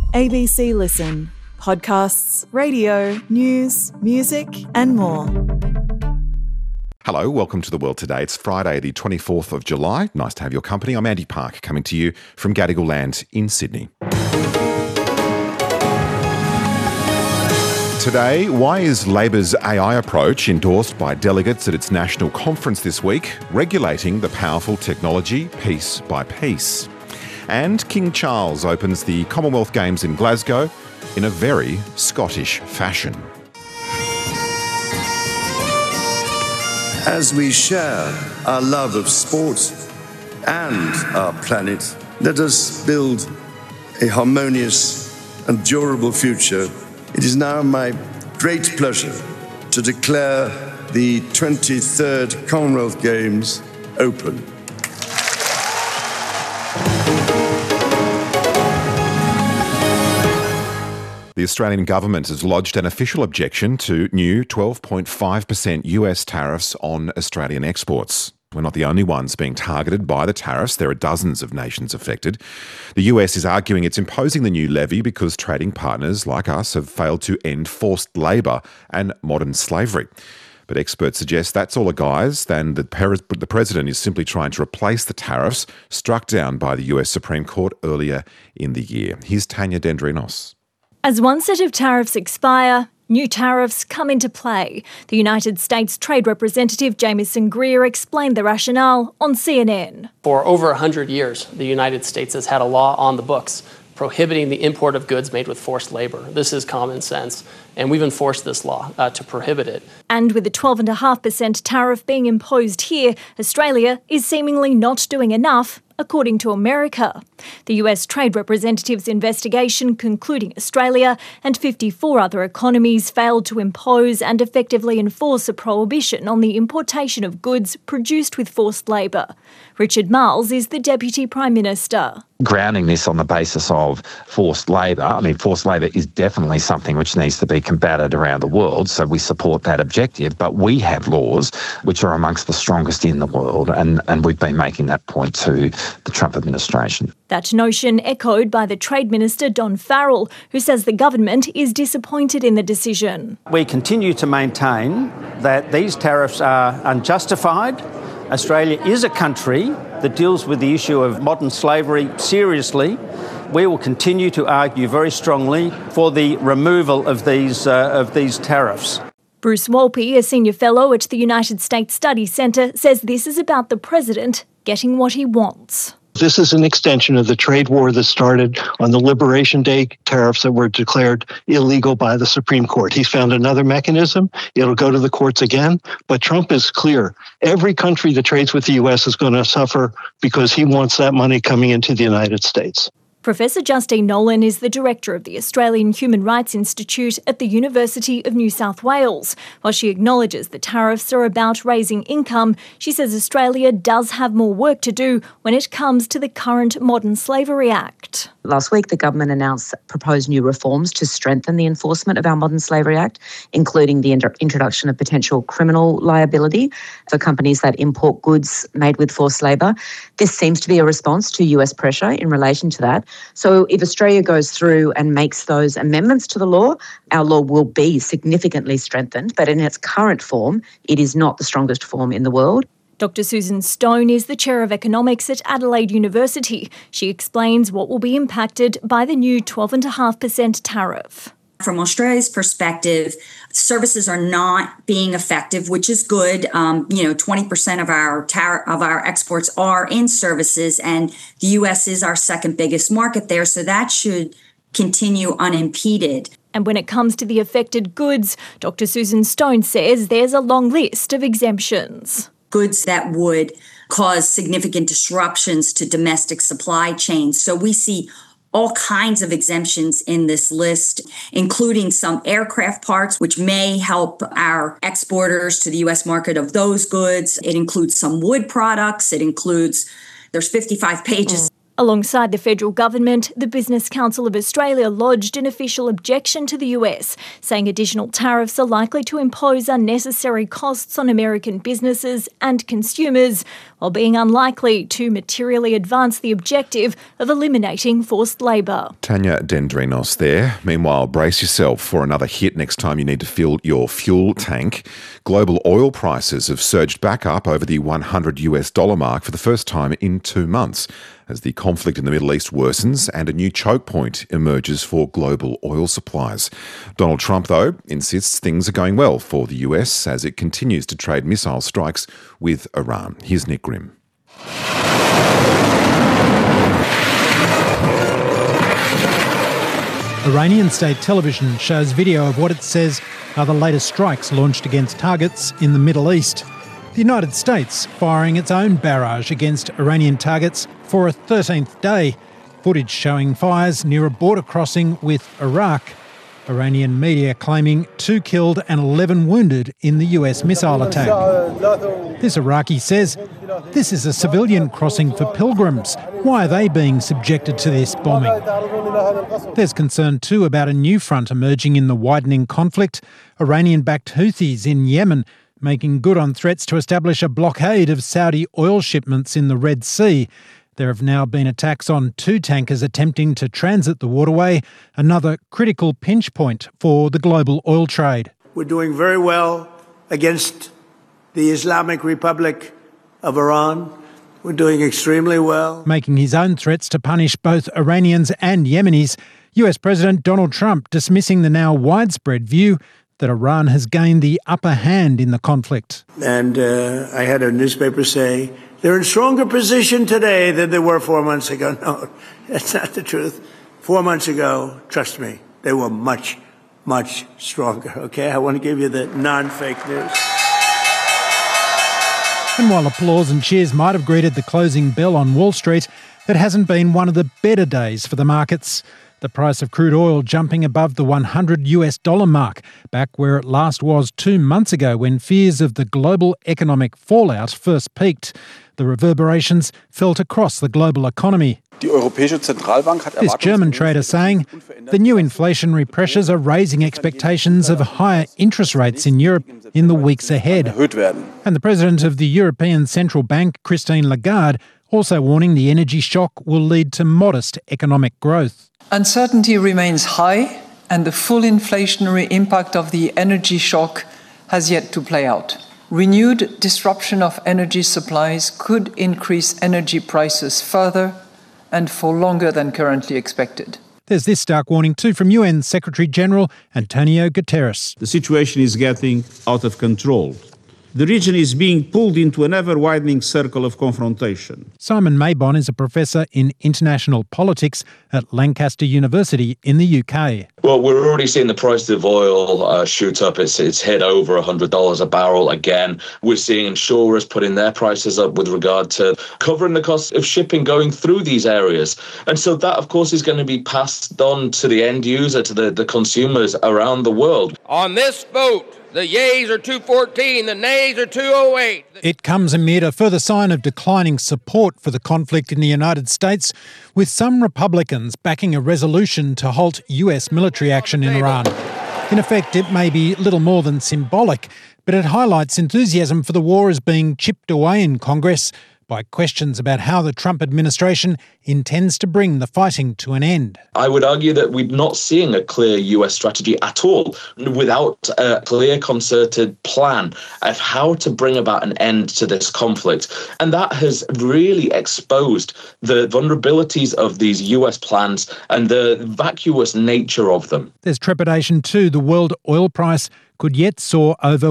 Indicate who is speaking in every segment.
Speaker 1: ABC Listen. Podcasts, radio, news, music and more.
Speaker 2: Hello, welcome to The World Today. It's Friday the 24th of July. Nice to have your company. I'm Andy Park, coming to you from Gadigal Land in Sydney. Today, why is Labor's AI approach, endorsed by delegates at its national conference this week, regulating the powerful technology piece by piece? And King Charles opens the Commonwealth Games in Glasgow in a very Scottish fashion.
Speaker 3: As we share our love of sport and our planet, let us build a harmonious and durable future. It is now my great pleasure to declare the 23rd Commonwealth Games open.
Speaker 2: The Australian government has lodged an official objection to new 12.5% US tariffs on Australian exports. We're not the only ones being targeted by the tariffs. There are dozens of nations affected. The US is arguing it's imposing the new levy because trading partners like us have failed to end forced labour and modern slavery. But experts suggest that's all a guise, and the president is simply trying to replace the tariffs struck down by the US Supreme Court earlier in the year. Here's Tanya Dendrinos.
Speaker 4: As one set of tariffs expire, new tariffs come into play. The United States Trade Representative Jamieson Greer explained the rationale on CNN.
Speaker 5: For over 100 years, the United States has had a law on the books prohibiting the import of goods made with forced labour. This is common sense, and we've enforced this law to prohibit it. And with a 12.5% tariff being imposed here, Australia is seemingly not doing enough, according to America. The US Trade Representative's investigation concluding Australia and 54 other economies failed to impose and effectively enforce a prohibition on the importation of goods produced with forced labour. Richard Marles is the Deputy Prime Minister.
Speaker 6: Grounding this on the basis of forced labour, forced labour is definitely something which needs to be combated around the world, so we support that objective, but we have laws which are amongst the strongest in the world, and we've been making that point to the Trump administration.
Speaker 4: That notion echoed by the Trade Minister Don Farrell, who says the government is disappointed in the decision.
Speaker 7: We continue to maintain that these tariffs are unjustified. Australia is a country that deals with the issue of modern slavery seriously. We will continue to argue very strongly for the removal of these tariffs.
Speaker 4: Bruce Wolpe, a senior fellow at the United States Study Centre, says this is about the president getting what he wants.
Speaker 8: This is an extension of the trade war that started on the Liberation Day tariffs that were declared illegal by the Supreme Court. He's found another mechanism. It'll go to the courts again. But Trump is clear. Every country that trades with the U.S. is going to suffer because he wants that money coming into the United States.
Speaker 4: Professor Justine Nolan is the director of the Australian Human Rights Institute at the University of New South Wales. While she acknowledges the tariffs are about raising income, she says Australia does have more work to do when it comes to the current Modern Slavery Act.
Speaker 9: Last week, the government announced proposed new reforms to strengthen the enforcement of our Modern Slavery Act, including the introduction of potential criminal liability for companies that import goods made with forced labour. This seems to be a response to US pressure in relation to that. So if Australia goes through and makes those amendments to the law, our law will be significantly strengthened. But in its current form, it is not the strongest form in the world.
Speaker 4: Dr. Susan Stone is the Chair of Economics at Adelaide University. She explains what will be impacted by the new 12.5% tariff.
Speaker 10: From Australia's perspective, services are not being effective, which is good. 20% of our exports are in services, and the U.S. is our second biggest market there, so that should continue unimpeded.
Speaker 4: And when it comes to the affected goods, Dr. Susan Stone says there's a long list of exemptions.
Speaker 10: Goods that would cause significant disruptions to domestic supply chains. So we see all kinds of exemptions in this list, including some aircraft parts, which may help our exporters to the U.S. market of those goods. It includes some wood products. There's 55 pages.
Speaker 4: Alongside the federal government, the Business Council of Australia lodged an official objection to the US, saying additional tariffs are likely to impose unnecessary costs on American businesses and consumers, while being unlikely to materially advance the objective of eliminating forced labour.
Speaker 2: Tanya Dendrinos there. Meanwhile, brace yourself for another hit next time you need to fill your fuel tank. Global oil prices have surged back up over the $100 mark for the first time in 2 months as the conflict in the Middle East worsens and a new choke point emerges for global oil supplies. Donald Trump, though, insists things are going well for the US as it continues to trade missile strikes with Iran. Here's Nick Grimm.
Speaker 11: Iranian state television shows video of what it says are the latest strikes launched against targets in the Middle East. The United States firing its own barrage against Iranian targets for a 13th day. Footage showing fires near a border crossing with Iraq. Iranian media claiming 2 killed and 11 wounded in the US missile attack. This Iraqi says, "This is a civilian crossing for pilgrims. Why are they being subjected to this bombing?" There's concern too about a new front emerging in the widening conflict. Iranian-backed Houthis in Yemen making good on threats to establish a blockade of Saudi oil shipments in the Red Sea. There have now been attacks on 2 tankers attempting to transit the waterway, another critical pinch point for the global oil trade.
Speaker 12: We're doing very well against the Islamic Republic of Iran. We're doing extremely well.
Speaker 11: Making his own threats to punish both Iranians and Yemenis, US President Donald Trump dismissing the now widespread view that Iran has gained the upper hand in the conflict.
Speaker 12: And I had a newspaper say, they're in stronger position today than they were 4 months ago. No, that's not the truth. 4 months ago, trust me, they were much, much stronger, okay? I want to give you the non-fake news.
Speaker 11: And while applause and cheers might have greeted the closing bell on Wall Street, it hasn't been one of the better days for the markets. The price of crude oil jumping above the $100 mark, back where it last was 2 months ago when fears of the global economic fallout first peaked. The reverberations felt across the global economy. This German trader saying the new inflationary pressures are raising expectations of higher interest rates in Europe in the weeks ahead. And the president of the European Central Bank, Christine Lagarde, also warning the energy shock will lead to modest economic growth.
Speaker 13: Uncertainty remains high, and the full inflationary impact of the energy shock has yet to play out. Renewed disruption of energy supplies could increase energy prices further and for longer than currently expected.
Speaker 11: There's this stark warning too from UN Secretary-General Antonio Guterres.
Speaker 14: The situation is getting out of control. The region is being pulled into an ever-widening circle of confrontation.
Speaker 11: Simon Maybon is a professor in international politics at Lancaster University in the UK.
Speaker 15: Well, we're already seeing the price of oil shoot up. It's hit over $100 a barrel again. We're seeing insurers putting their prices up with regard to covering the cost of shipping going through these areas. And so that, of course, is going to be passed on to the end user, to the consumers around the world.
Speaker 16: On this vote, the yeas are 214, the nays are 208.
Speaker 11: It comes amid a further sign of declining support for the conflict in the United States, with some Republicans backing a resolution to halt US military action in Iran. In effect, it may be little more than symbolic, but it highlights enthusiasm for the war as being chipped away in Congress by questions about how the Trump administration intends to bring the fighting to an end.
Speaker 15: I would argue that we're not seeing a clear US strategy at all without a clear concerted plan of how to bring about an end to this conflict. And that has really exposed the vulnerabilities of these US plans and the vacuous nature of them.
Speaker 11: There's trepidation too. The world oil price could yet soar over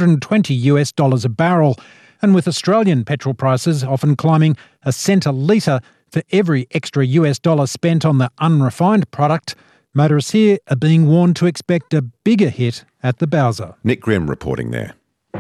Speaker 11: $120 a barrel. And with Australian petrol prices often climbing a cent a litre for every extra US dollar spent on the unrefined product, motorists here are being warned to expect a bigger hit at the bowser.
Speaker 2: Nick Grimm reporting there.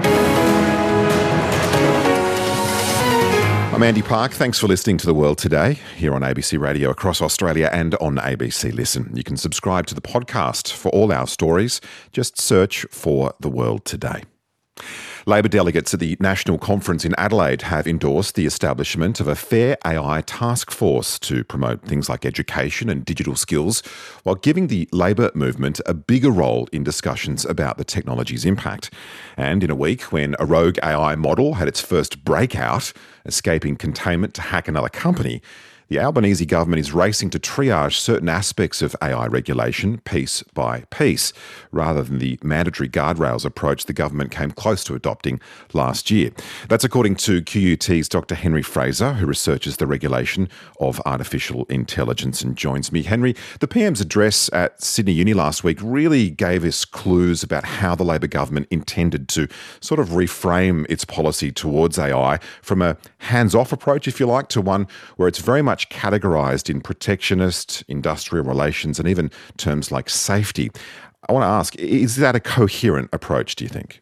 Speaker 2: I'm Andy Park. Thanks for listening to The World Today here on ABC Radio across Australia and on ABC Listen. You can subscribe to the podcast for all our stories. Just search for The World Today. Labor delegates at the National Conference in Adelaide have endorsed the establishment of a Fair AI task force to promote things like education and digital skills, while giving the Labor movement a bigger role in discussions about the technology's impact. And in a week when a rogue AI model had its first breakout, escaping containment to hack another company, the Albanese government is racing to triage certain aspects of AI regulation piece by piece, rather than the mandatory guardrails approach the government came close to adopting last year. That's according to QUT's Dr. Henry Fraser, who researches the regulation of artificial intelligence and joins me. Henry, the PM's address at Sydney Uni last week really gave us clues about how the Labor government intended to sort of reframe its policy towards AI from a hands-off approach, if you like, to one where it's very much categorised in protectionist, industrial relations, and even terms like safety. I want to ask, is that a coherent approach, do you think?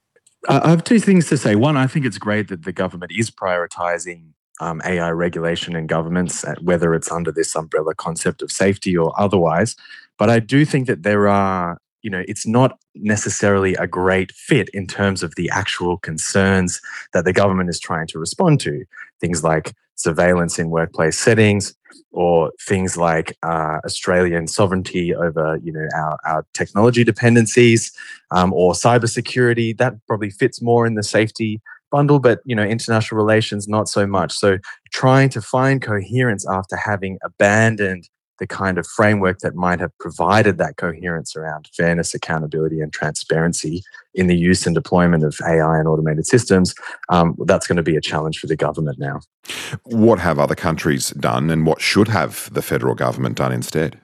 Speaker 17: I have two things to say. One, I think it's great that the government is prioritising AI regulation in governments, whether it's under this umbrella concept of safety or otherwise. But I do think that there are, it's not necessarily a great fit in terms of the actual concerns that the government is trying to respond to. Things like surveillance in workplace settings, or things like Australian sovereignty over, our technology dependencies, or cybersecurity. That probably fits more in the safety bundle, but international relations not so much. So trying to find coherence after having abandoned the kind of framework that might have provided that coherence around fairness, accountability, and transparency in the use and deployment of AI and automated systems, that's going to be a challenge for the government now.
Speaker 2: What have other countries done, and what should have the federal government done instead?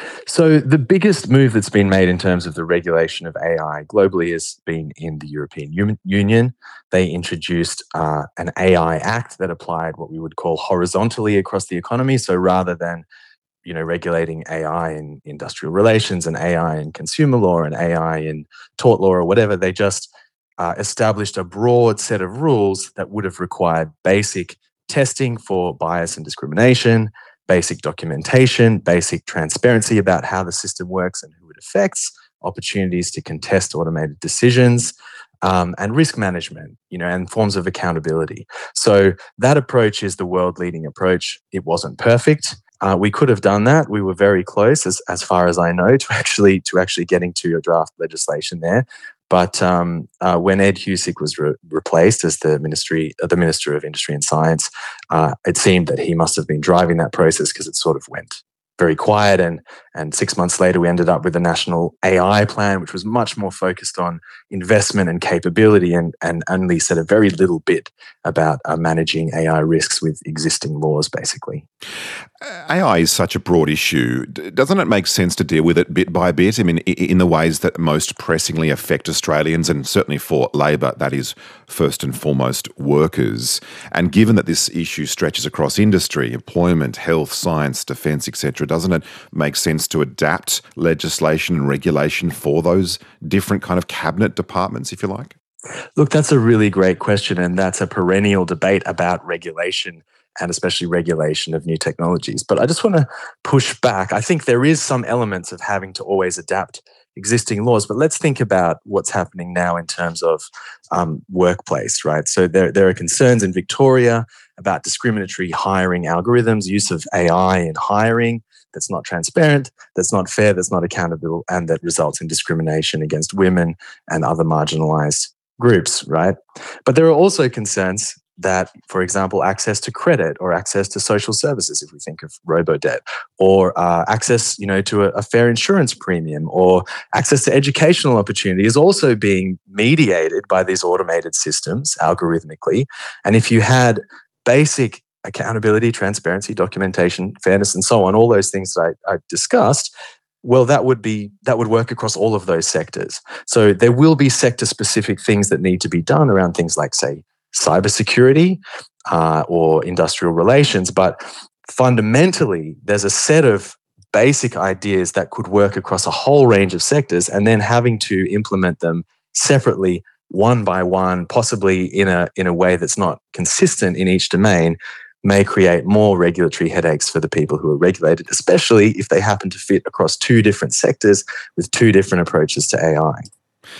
Speaker 17: So the biggest move that's been made in terms of the regulation of AI globally has been in the European Union. They introduced an AI Act that applied what we would call horizontally across the economy. So rather than regulating AI in industrial relations and AI in consumer law and AI in tort law or whatever, they just established a broad set of rules that would have required basic testing for bias and discrimination, basic documentation, basic transparency about how the system works and who it affects, opportunities to contest automated decisions, and risk management, and forms of accountability. So that approach is the world-leading approach. It wasn't perfect. We could have done that. We were very close, as far as I know, to actually getting to a draft legislation there. But when Ed Husic was replaced as the Minister of Industry and Science, it seemed that he must have been driving that process, because it sort of went very quiet. And 6 months later, we ended up with a national AI plan, which was much more focused on investment and capability, and only said a very little bit about managing AI risks with existing laws, basically.
Speaker 2: AI is such a broad issue. Doesn't it make sense to deal with it bit by bit? I mean, in the ways that most pressingly affect Australians, and certainly for Labor, that is first and foremost workers. And given that this issue stretches across industry, employment, health, science, defence, etc., doesn't it make sense to adapt legislation and regulation for those different kind of cabinet departments, if you like?
Speaker 17: Look, that's a really great question, and that's a perennial debate about regulation, and especially regulation of new technologies. But I just want to push back. I think there is some elements of having to always adapt existing laws, but let's think about what's happening now in terms of workplace, right? So there are concerns in Victoria about discriminatory hiring algorithms, use of AI in hiring that's not transparent, that's not fair, that's not accountable, and that results in discrimination against women and other marginalized groups, right? But there are also concerns that, for example, access to credit or access to social services, if we think of robo-debt, or access, to a fair insurance premium, or access to educational opportunity is also being mediated by these automated systems algorithmically. And if you had basic accountability, transparency, documentation, fairness, and so on, all those things that I discussed, well, that would work across all of those sectors. So there will be sector-specific things that need to be done around things like, say, cybersecurity or industrial relations. But fundamentally, there's a set of basic ideas that could work across a whole range of sectors, and then having to implement them separately, one by one, possibly in a way that's not consistent in each domain, may create more regulatory headaches for the people who are regulated, especially if they happen to fit across two different sectors with two different approaches to AI.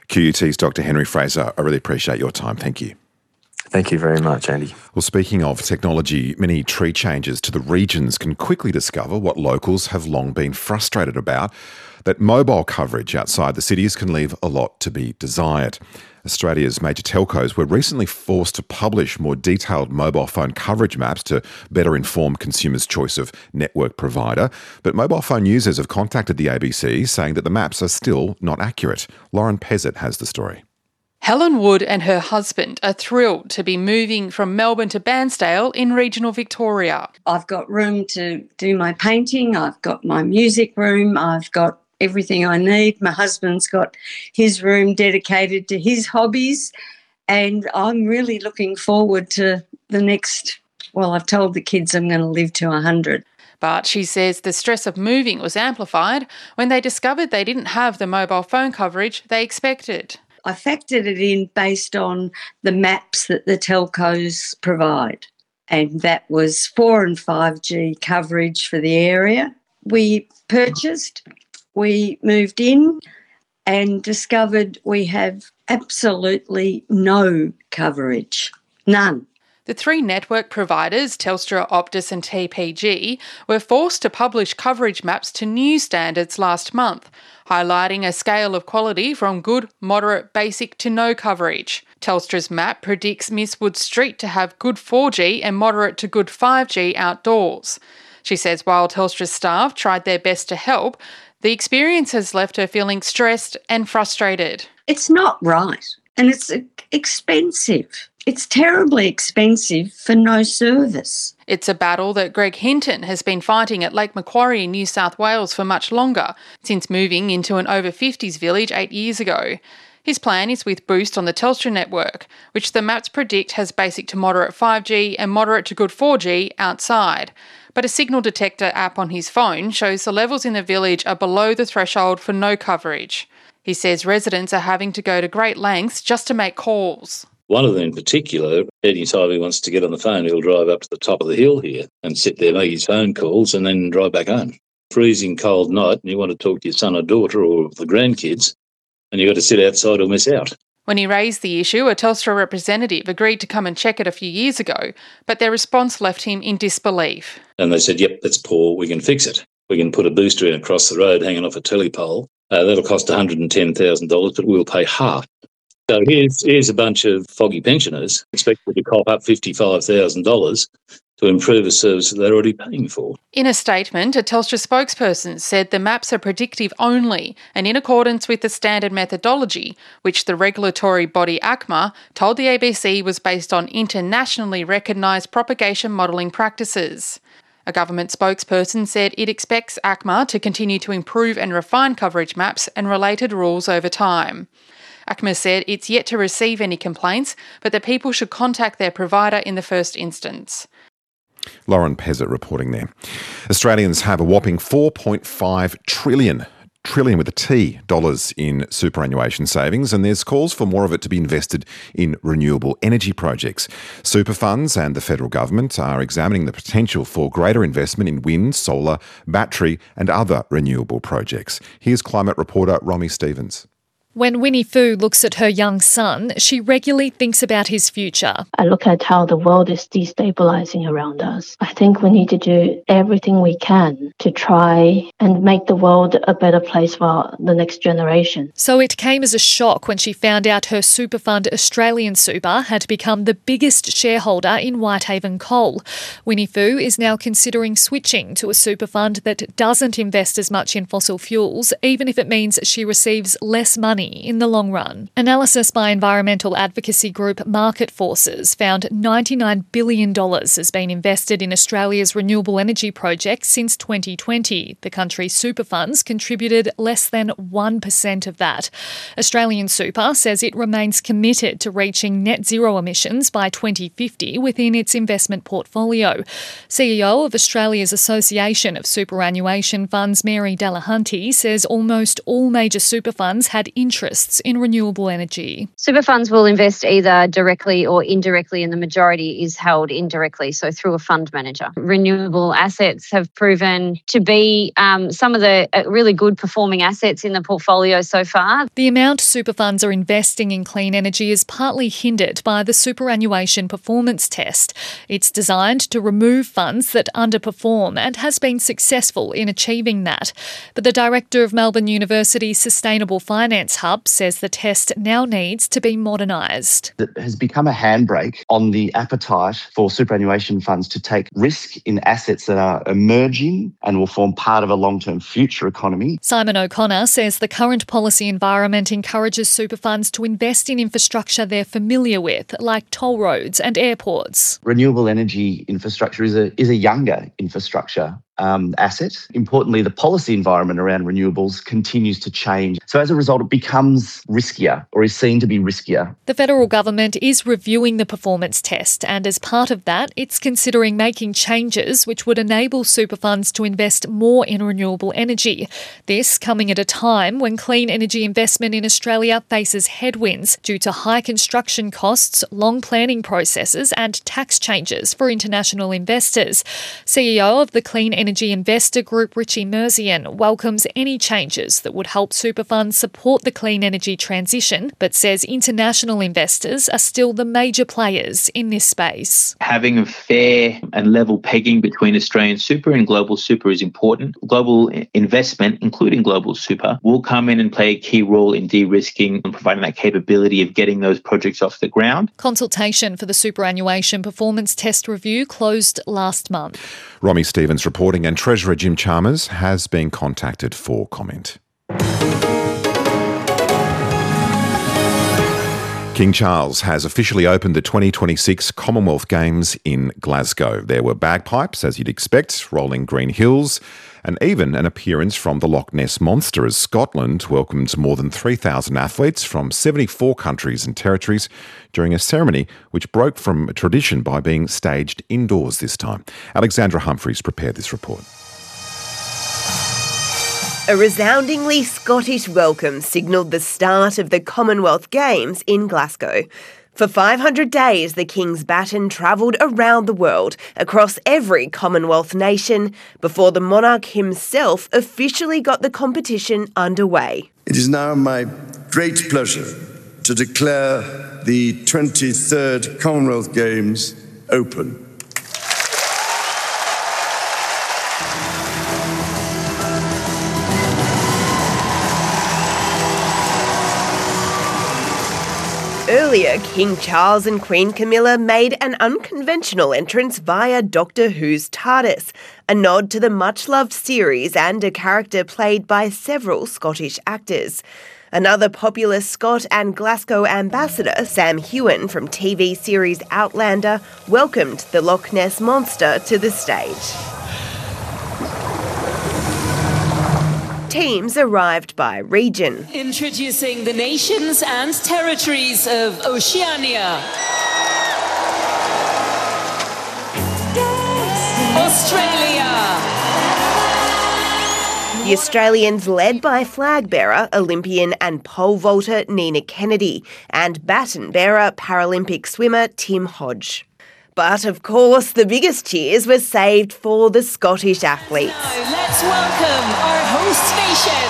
Speaker 2: QUT's Dr. Henry Fraser, I really appreciate your time. Thank you.
Speaker 17: Thank you very much, Andy.
Speaker 2: Well, speaking of technology, many tree changes to the regions can quickly discover what locals have long been frustrated about, that mobile coverage outside the cities can leave a lot to be desired. Australia's major telcos were recently forced to publish more detailed mobile phone coverage maps to better inform consumers' choice of network provider. But mobile phone users have contacted the ABC saying that the maps are still not accurate. Lauren Pezzett has the story.
Speaker 18: Helen Wood and her husband are thrilled to be moving from Melbourne to Bairnsdale in regional Victoria.
Speaker 19: I've got room to do my painting, I've got my music room, I've got everything I need. My husband's got his room dedicated to his hobbies, and I'm really looking forward to the next, well, I've told the kids I'm going to live to 100.
Speaker 18: But she says the stress of moving was amplified when they discovered they didn't have the mobile phone coverage they expected.
Speaker 19: I factored it in based on the maps that the telcos provide, and that was 4 and 5G coverage for the area. We purchased, we moved in and discovered we have absolutely no coverage, none.
Speaker 18: The three network providers, Telstra, Optus and TPG, were forced to publish coverage maps to new standards last month, highlighting a scale of quality from good, moderate, basic to no coverage. Telstra's map predicts Miss Wood Street to have good 4G and moderate to good 5G outdoors. She says while Telstra's staff tried their best to help, the experience has left her feeling stressed and frustrated.
Speaker 19: It's not right, and it's expensive. It's terribly expensive for no service.
Speaker 18: It's a battle that Greg Hinton has been fighting at Lake Macquarie in New South Wales for much longer, since moving into an over-50s village 8 years ago. His plan is with Boost on the Telstra network, which the maps predict has basic to moderate 5G and moderate to good 4G outside. But a signal detector app on his phone shows the levels in the village are below the threshold for no coverage. He says residents are having to go to great lengths just to make calls.
Speaker 20: One of them in particular, any time he wants to get on the phone, he'll drive up to the top of the hill here and sit there, make his phone calls and then drive back home. Freezing cold night and you want to talk to your son or daughter or the grandkids and you've got to sit outside or miss out.
Speaker 18: When he raised the issue, a Telstra representative agreed to come and check it a few years ago, but their response left him in disbelief.
Speaker 20: And they said, yep, that's poor, we can fix it. We can put a booster in across the road hanging off a telepole. That'll cost $110,000, but we'll pay half. So here's a bunch of foggy pensioners expected to cop up $55,000 to improve a service that they're already paying for.
Speaker 18: In a statement, a Telstra spokesperson said the maps are predictive only and in accordance with the standard methodology, which the regulatory body ACMA told the ABC was based on internationally recognised propagation modelling practices. A government spokesperson said it expects ACMA to continue to improve and refine coverage maps and related rules over time. ACMA said it's yet to receive any complaints, but that people should contact their provider in the first instance.
Speaker 2: Lauren Pezzett reporting there. Australians have a whopping $4.5 trillion with a T, dollars in superannuation savings, and there's calls for more of it to be invested in renewable energy projects. Super funds and the federal government are examining the potential for greater investment in wind, solar, battery and other renewable projects. Here's climate reporter Romy Stevens.
Speaker 4: When Winnie Fu looks at her young son, she regularly thinks about his future.
Speaker 21: I look at how the world is destabilizing around us. I think we need to do everything we can to try and make the world a better place for the next generation.
Speaker 4: So it came as a shock when she found out her super fund Australian Super had become the biggest shareholder in Whitehaven Coal. Winnie Fu is now considering switching to a super fund that doesn't invest as much in fossil fuels, even if it means she receives less money in the long run. Analysis by environmental advocacy group Market Forces found $99 billion has been invested in Australia's renewable energy projects since 2020. The country's super funds contributed less than 1% of that. Australian Super says it remains committed to reaching net zero emissions by 2050 within its investment portfolio. CEO of Australia's Association of Superannuation Funds, Mary Delahunty, says almost all major super funds had interest
Speaker 1: interests in renewable energy.
Speaker 22: Super funds will invest either directly or indirectly, and the majority is held indirectly, so through a fund manager. Renewable assets have proven to be some of the really good performing assets in the portfolio so far.
Speaker 1: The amount super funds are investing in clean energy is partly hindered by the superannuation performance test. It's designed to remove funds that underperform and has been successful in achieving that. But the director of Melbourne University's Sustainable Finance Hub says the test now needs to be modernised.
Speaker 23: It has become a handbrake on the appetite for superannuation funds to take risk in assets that are emerging and will form part of a long-term future economy.
Speaker 1: Simon O'Connor says the current policy environment encourages super funds to invest in infrastructure they're familiar with, like toll roads and airports.
Speaker 23: Renewable energy infrastructure is a younger infrastructure asset. Importantly, the policy environment around renewables continues to change. So as a result, it becomes riskier, or is seen to be riskier.
Speaker 1: The federal government is reviewing the performance test, and as part of that, it's considering making changes which would enable super funds to invest more in renewable energy. This coming at a time when clean energy investment in Australia faces headwinds due to high construction costs, long planning processes and tax changes for international investors. CEO of the Clean Energy Investor Group, Richie Merzian, welcomes any changes that would help super funds support the clean energy transition, but says international investors are still the major players in this space.
Speaker 24: Having a fair and level pegging between Australian super and global super is important. Global investment, including global super, will come in and play a key role in de-risking and providing that capability of getting those projects off the ground.
Speaker 1: Consultation for the superannuation performance test review closed last month.
Speaker 2: Romy Stevens reporting, and Treasurer Jim Chalmers has been contacted for comment. King Charles has officially opened the 2026 Commonwealth Games in Glasgow. There were bagpipes, as you'd expect, rolling green hills, and even an appearance from the Loch Ness Monster as Scotland welcomed more than 3,000 athletes from 74 countries and territories during a ceremony which broke from tradition by being staged indoors this time. Alexandra Humphreys prepared this report.
Speaker 25: A resoundingly Scottish welcome signalled the start of the Commonwealth Games in Glasgow. For 500 days, the King's baton travelled around the world, across every Commonwealth nation, before the monarch himself officially got the competition underway.
Speaker 3: It is now my great pleasure to declare the 23rd Commonwealth Games open.
Speaker 25: Earlier, King Charles and Queen Camilla made an unconventional entrance via Doctor Who's TARDIS, a nod to the much-loved series and a character played by several Scottish actors. Another popular Scot and Glasgow ambassador, Sam Heughan from TV series Outlander, welcomed the Loch Ness Monster to the stage. Teams arrived by region.
Speaker 26: Introducing the nations and territories of Oceania. Australia.
Speaker 25: The Australians led by flag bearer, Olympian and pole vaulter Nina Kennedy, and baton bearer, Paralympic swimmer Tim Hodge. But of course, the biggest cheers were saved for the Scottish athletes.
Speaker 26: Now let's welcome our host nation,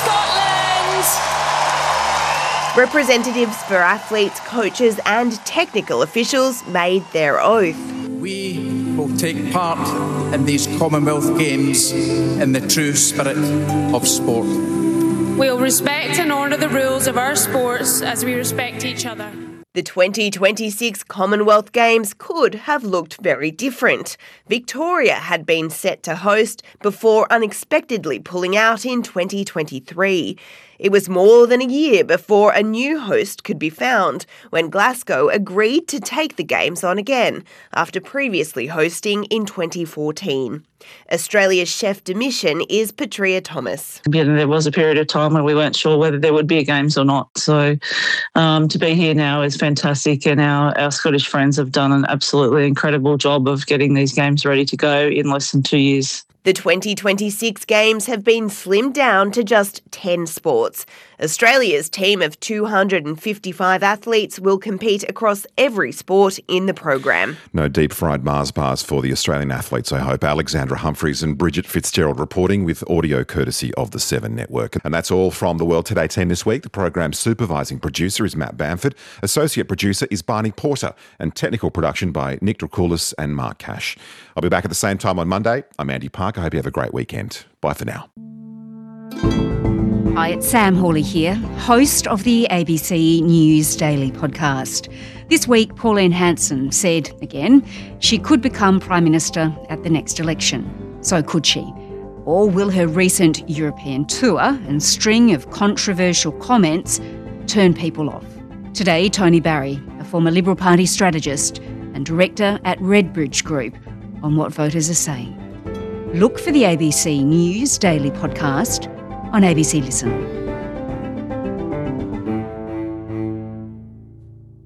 Speaker 26: Scotland!
Speaker 25: Representatives for athletes, coaches and technical officials made their oath.
Speaker 27: We will take part in these Commonwealth Games in the true spirit of sport.
Speaker 26: We'll respect and honour the rules of our sports as we respect each other.
Speaker 25: The 2026 Commonwealth Games could have looked very different. Victoria had been set to host before unexpectedly pulling out in 2023. It was more than a year before a new host could be found, when Glasgow agreed to take the Games on again, after previously hosting in 2014. Australia's chef de mission is Petria Thomas.
Speaker 28: There was a period of time where we weren't sure whether there would be a Games or not. So to be here now is fantastic, and our Scottish friends have done an absolutely incredible job of getting these Games ready to go in less than 2 years.
Speaker 25: The 2026 Games have been slimmed down to just 10 sports. Australia's team of 255 athletes will compete across every sport in the program.
Speaker 2: No deep-fried Mars bars for the Australian athletes, I hope. Alexandra Humphreys and Bridget Fitzgerald reporting with audio courtesy of the 7 Network. And that's all from the World Today 10 this week. The program's supervising producer is Matt Bamford. Associate producer is Barney Porter. And technical production by Nick Dracoulis and Mark Cash. I'll be back at the same time on Monday. I'm Andy Park. I hope you have a great weekend. Bye for now.
Speaker 5: Hi, it's Sam Hawley here, host of the ABC News Daily podcast. This week, Pauline Hanson said, again, she could become Prime Minister at the next election. So could she? Or will her recent European tour and string of controversial comments turn people off? Today, Tony Barry, a former Liberal Party strategist and director at Redbridge Group, on what voters are saying. Look for the ABC News Daily podcast on ABC Listen.